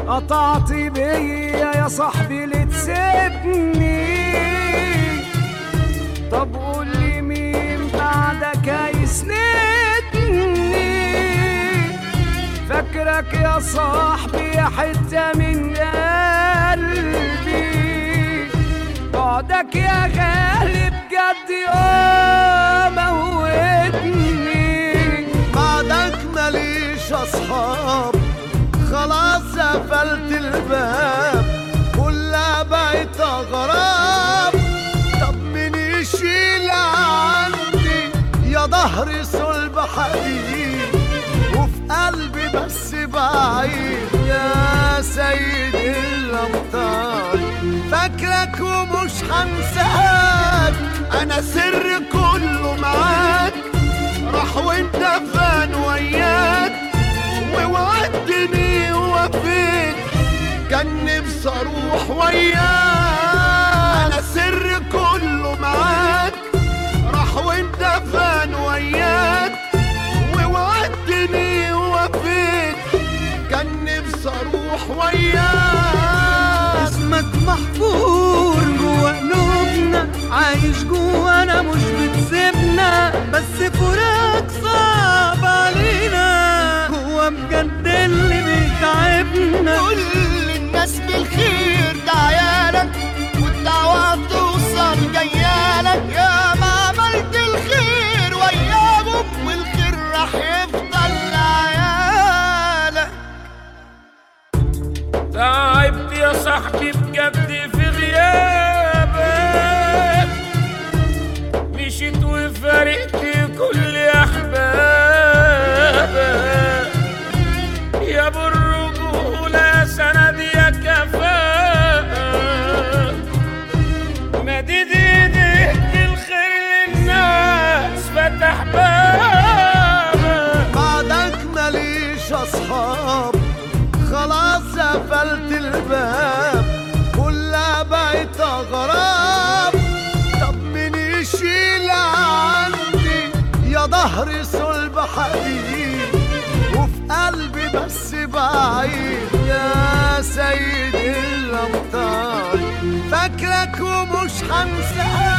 قطعت بيا يا صاحبي لتسيبني. طب قولي مين بعدك هيسندني؟ فاكرك يا صاحبي حتة من قلبي، بعدك يا غالي بجد موتني. بعدك ماليش اصحاب، خلاص قفلت الباب، كلها بقت غراب. طب مين يشيل عني يا ظهري صلب حديد، وفي قلبي بس بعيد يا سيد الأمطار. فاكرك ومش هنساك، أنا سر كله معاك، راح وانت فان وياك، ووعدتني ووفيت، كان نفسي اروح وياك. انا سر كله معاك، راح وانت فان وياك، ووعدتني ووفيت، كان نفسي اروح وياك. اسمك محفور جوا قلوبنا، عايش جوانا مش بتسيبنا، بس فراق صعب علينا، هو بجد اللي بيتعبنا. كل الناس بالخير ده عيالك، والدعوة توصل جيالك، يا ما عملت الخير وياهم، والخير راح يفضل لعيالك. تعبت يا صاحبي بجد في غيابك، مشيت وفارقت كل احبابك، يا ابو الرجولة سند يا كفاءة، مديد ايديك بالخير للناس فتح بابك. بعدك ماليش اصحاب، خلاص قفلت الباب، كلها بقت غراب. طب مين يشيل عني يا ظهري صلب حديد، وفي قلبي بس بعيد يا سيد الأمطار. فاكرك ومش هنساك،